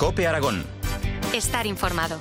COPE Aragón. Estar informado.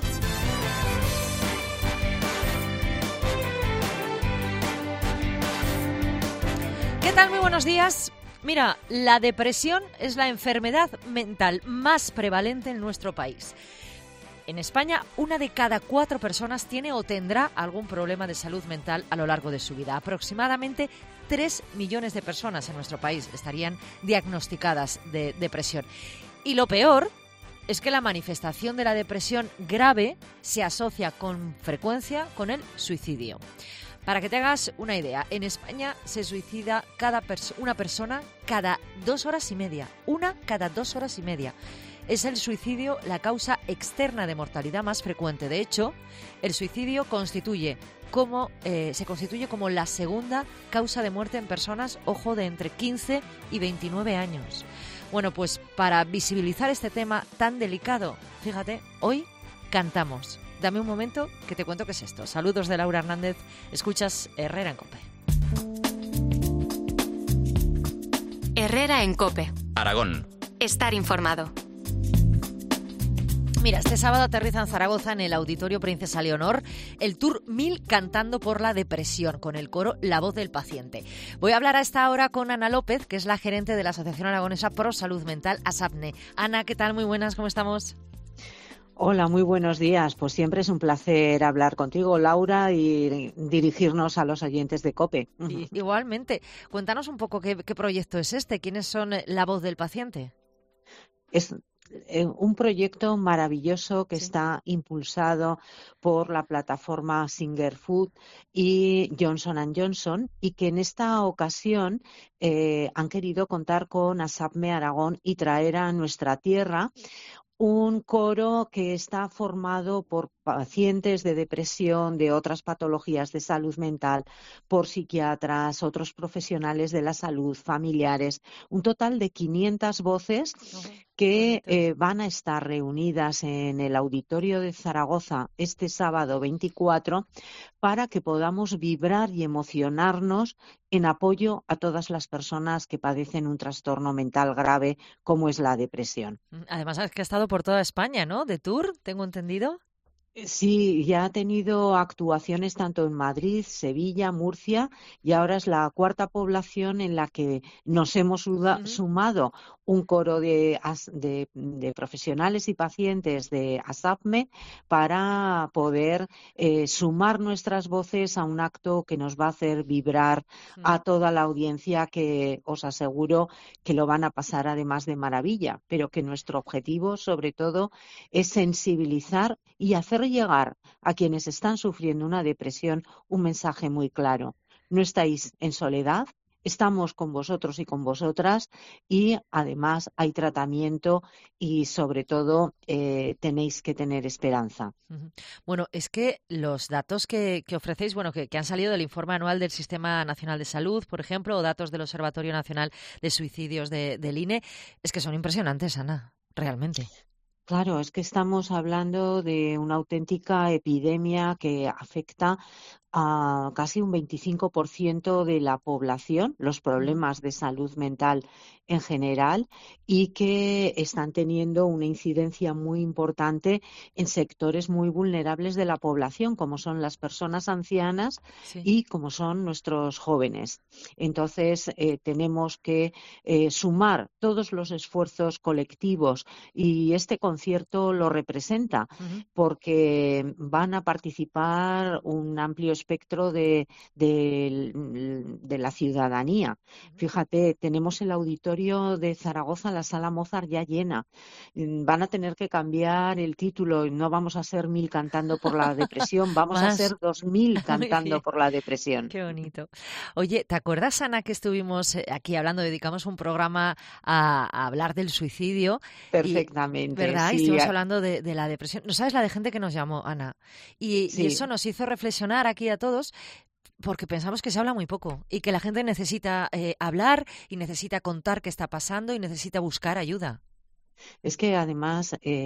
¿Qué tal? Muy buenos días. Mira, la depresión es la enfermedad mental más prevalente en nuestro país. En España, 1 de cada 4 personas tiene o tendrá algún problema de salud mental a lo largo de su vida. Aproximadamente 3 millones de personas en nuestro país estarían diagnosticadas de depresión. Y lo peor es que la manifestación de la depresión grave se asocia con frecuencia con el suicidio. Para que te hagas una idea, en España se suicida una persona cada 2 horas y media. Una cada 2 horas y media. Es el suicidio la causa externa de mortalidad más frecuente. De hecho, el suicidio se constituye como la segunda causa de muerte en personas, ojo, de entre 15 y 29 años. Bueno, pues para visibilizar este tema tan delicado, fíjate, hoy cantamos. Dame un momento que te cuento qué es esto. Saludos de Laura Hernández. Escuchas Herrera en COPE. Herrera en COPE. Aragón. Estar informado. Mira, este sábado aterriza en Zaragoza, en el Auditorio Princesa Leonor, el Tour 1000 Cantando por la Depresión, con el coro La Voz del Paciente. Voy a hablar a esta hora con Ana López, que es la gerente de la Asociación Aragonesa Pro Salud Mental, ASAPME. Ana, ¿qué tal? Muy buenas, ¿cómo estamos? Hola, muy buenos días. Pues siempre es un placer hablar contigo, Laura, y dirigirnos a los oyentes de COPE. Igualmente. Cuéntanos un poco qué proyecto es este. ¿Quiénes son La Voz del Paciente? Es un proyecto maravilloso que está impulsado por la plataforma Singer Food y Johnson & Johnson, y que en esta ocasión han querido contar con ASAPME Aragón y traer a nuestra tierra un coro que está formado por pacientes de depresión, de otras patologías de salud mental, por psiquiatras, otros profesionales de la salud, familiares, un total de 500 voces que van a estar reunidas en el Auditorio de Zaragoza este sábado 24 para que podamos vibrar y emocionarnos en apoyo a todas las personas que padecen un trastorno mental grave como es la depresión. Además, es que ha estado por toda España, ¿no? De tour, tengo entendido. Sí, ya ha tenido actuaciones tanto en Madrid, Sevilla, Murcia, y ahora es la 4ª población en la que nos hemos sumado un coro de profesionales y pacientes de ASAPME para poder sumar nuestras voces a un acto que nos va a hacer vibrar a toda la audiencia, que os aseguro que lo van a pasar además de maravilla, pero que nuestro objetivo sobre todo es sensibilizar y hacer llegar a quienes están sufriendo una depresión un mensaje muy claro. No estáis en soledad, estamos con vosotros y con vosotras, y además hay tratamiento y sobre todo tenéis que tener esperanza. Bueno, es que los datos que ofrecéis, que han salido del informe anual del Sistema Nacional de Salud, por ejemplo, o datos del Observatorio Nacional de Suicidios del INE, es que son impresionantes, Ana, realmente. Claro, es que estamos hablando de una auténtica epidemia que afecta a casi un 25% de la población, los problemas de salud mental en general, y que están teniendo una incidencia muy importante en sectores muy vulnerables de la población, como son las personas ancianas y como son nuestros jóvenes. Entonces, tenemos que sumar todos los esfuerzos colectivos, y este concierto lo representa, porque van a participar un amplio espectro de la ciudadanía. Fíjate, tenemos el auditorio de Zaragoza, la Sala Mozart, ya llena. Van a tener que cambiar el título. No vamos a ser 1000 cantando por la depresión, vamos a ser 2000 cantando por la depresión. Qué bonito. Oye, ¿te acuerdas, Ana, que estuvimos aquí hablando, dedicamos un programa a hablar del suicidio? Perfectamente. ¿Verdad? Sí. Y estuvimos hablando de la depresión. No sabes la de gente que nos llamó, Ana. Y eso nos hizo reflexionar aquí a todos, porque pensamos que se habla muy poco y que la gente necesita hablar y necesita contar qué está pasando y necesita buscar ayuda. Es que además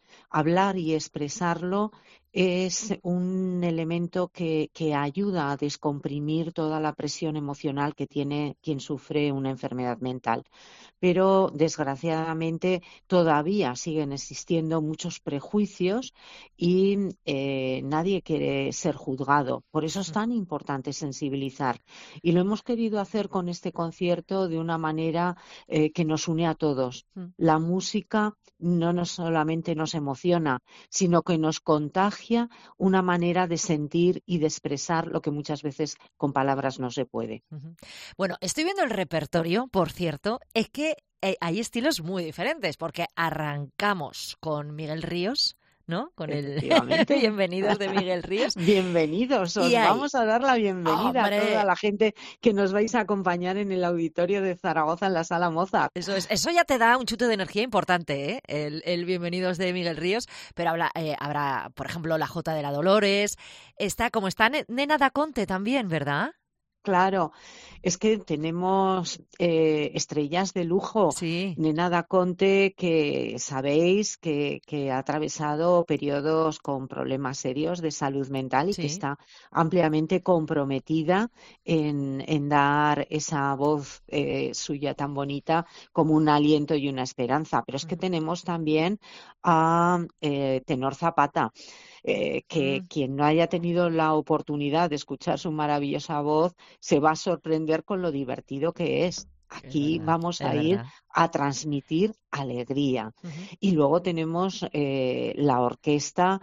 hablar y expresarlo es un elemento que ayuda a descomprimir toda la presión emocional que tiene quien sufre una enfermedad mental. Pero, desgraciadamente, todavía siguen existiendo muchos prejuicios y nadie quiere ser juzgado. Por eso es tan importante sensibilizar. Y lo hemos querido hacer con este concierto de una manera que nos une a todos. La música no solamente nos emociona, sino que nos contagia una manera de sentir y de expresar lo que muchas veces con palabras no se puede. Bueno, estoy viendo el repertorio, por cierto, es que hay estilos muy diferentes, porque arrancamos con Miguel Ríos, ¿no? Con el Bienvenidos de Miguel Ríos. Bienvenidos, os vamos a dar la bienvenida a toda la gente que nos vais a acompañar en el auditorio de Zaragoza, en la Sala Mozart. Eso ya te da un chute de energía importante, ¿eh? El Bienvenidos de Miguel Ríos, pero habrá, por ejemplo, la Jota de la Dolores, como está Nena da Conte también, ¿verdad? Claro, es que tenemos estrellas de lujo. Sí. Nena da Conte, que sabéis que ha atravesado periodos con problemas serios de salud mental y que está ampliamente comprometida en dar esa voz suya tan bonita como un aliento y una esperanza. Pero es que tenemos también a Tenor Zapata. Que quien no haya tenido la oportunidad de escuchar su maravillosa voz se va a sorprender con lo divertido que es. Aquí vamos a ir a transmitir alegría. Y luego tenemos la orquesta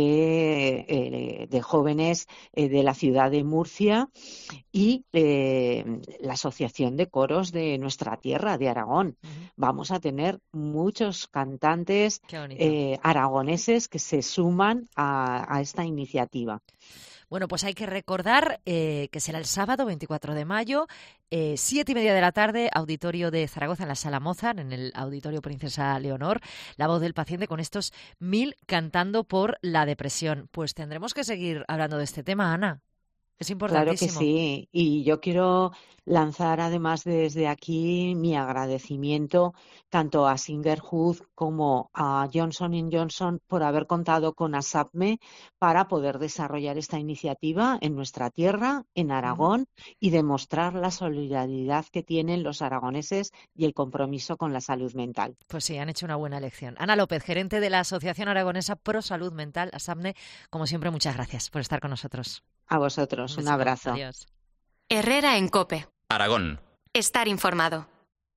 de jóvenes de la ciudad de Murcia y la Asociación de Coros de nuestra tierra, de Aragón. Vamos a tener muchos cantantes aragoneses que se suman a esta iniciativa. Bueno, pues hay que recordar que será el sábado 24 de mayo, 7:30 de la tarde, auditorio de Zaragoza en la Sala Mozart, en el Auditorio Princesa Leonor, La Voz del Paciente, con estos 1000 cantando por la depresión. Pues tendremos que seguir hablando de este tema, Ana. Es importantísimo. Claro que sí, y yo quiero lanzar además desde aquí mi agradecimiento tanto a Singerhood como a Johnson & Johnson por haber contado con ASAPME para poder desarrollar esta iniciativa en nuestra tierra, en Aragón, y demostrar la solidaridad que tienen los aragoneses y el compromiso con la salud mental. Pues sí, han hecho una buena elección. Ana López, gerente de la Asociación Aragonesa Pro Salud Mental, ASAPME, como siempre, muchas gracias por estar con nosotros. A vosotros, un abrazo. Adiós. Herrera en COPE. Aragón. Estar informado.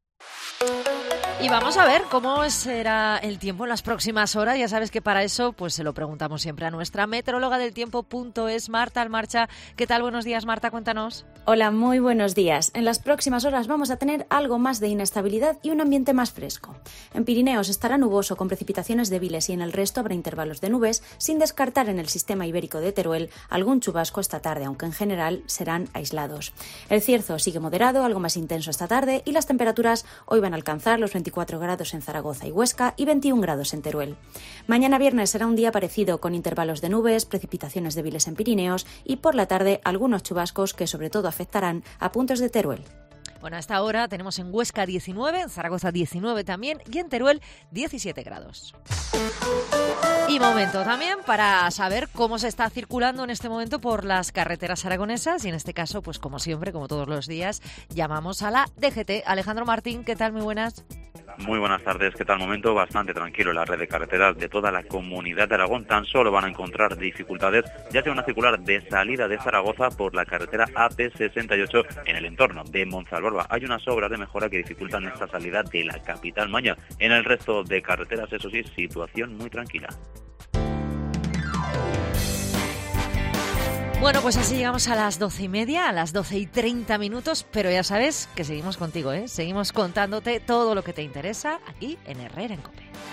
Y vamos a ver cómo será el tiempo en las próximas horas. Ya sabes que para eso pues se lo preguntamos siempre a nuestra meteoróloga del tiempo.es, Marta Almarcha. ¿Qué tal? Buenos días, Marta, cuéntanos. Hola, muy buenos días. En las próximas horas vamos a tener algo más de inestabilidad y un ambiente más fresco. En Pirineos estará nuboso con precipitaciones débiles y en el resto habrá intervalos de nubes, sin descartar en el sistema ibérico de Teruel algún chubasco esta tarde, aunque en general serán aislados. El cierzo sigue moderado, algo más intenso esta tarde, y las temperaturas hoy van a alcanzar los 24 grados en Zaragoza y Huesca y 21 grados en Teruel. Mañana viernes será un día parecido, con intervalos de nubes, precipitaciones débiles en Pirineos y por la tarde algunos chubascos que sobre todo afectarán a puntos de Teruel. Bueno, hasta ahora tenemos en Huesca 19, en Zaragoza 19 también y en Teruel 17 grados. Y momento también para saber cómo se está circulando en este momento por las carreteras aragonesas y en este caso, pues como siempre, como todos los días, llamamos a la DGT. Alejandro Martín, ¿qué tal? Muy buenas. Muy buenas tardes. ¿Qué tal? Momento bastante tranquilo en la red de carreteras de toda la comunidad de Aragón. Tan solo van a encontrar dificultades, ya sea una circular de salida de Zaragoza por la carretera AP68 en el entorno de Monzalborba. Hay unas obras de mejora que dificultan esta salida de la capital maña. En el resto de carreteras, eso sí, situación muy tranquila. Bueno, pues así llegamos a las 12:30, a las 12:30, pero ya sabes que seguimos contigo, ¿eh? Seguimos contándote todo lo que te interesa aquí en Herrera en COPE.